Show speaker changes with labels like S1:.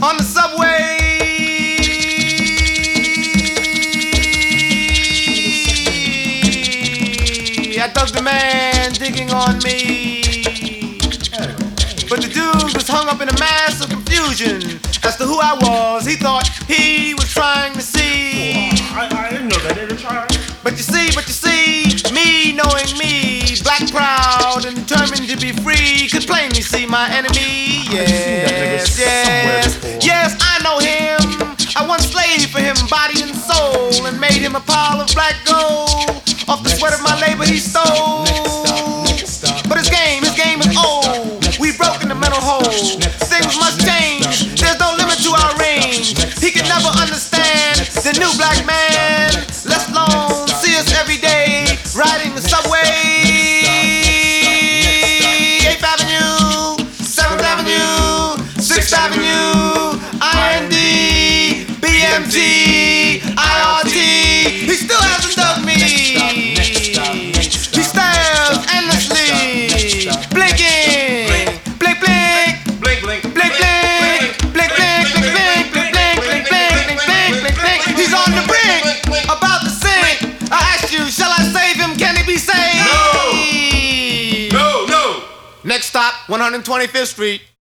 S1: on the subway. I dug the man digging on me, but the dude was hung up in a mass of confusion as to who I was. He thought he was trying to see.
S2: I didn't know that. They were trying.
S1: But you see, me knowing me, black, proud, and determined to be free, could plainly see my enemy. Yes, I know him. I once slaved for him, body and soul, and made him a pile of black gold. Off the sweat of my labor he stole. But his game is old. We've broken the mental hole. Things must change. There's no limit to our range. He can never understand the new black man. Let's alone see us every day riding the subway. 8th Avenue, 7th Avenue, 6th Avenue, IND, BMT, IRT. He still hasn't dug me. He stares endlessly, blinking, blink, blink,
S2: Blink, blink.
S1: blink, blink, blink, blink, blink, blink, blink, blink, blink, blink, blink, blink, blink. He's on the brink, about to sink. I ask you, shall I save him? Can he be saved?
S2: No.
S1: Next stop, 125th Street.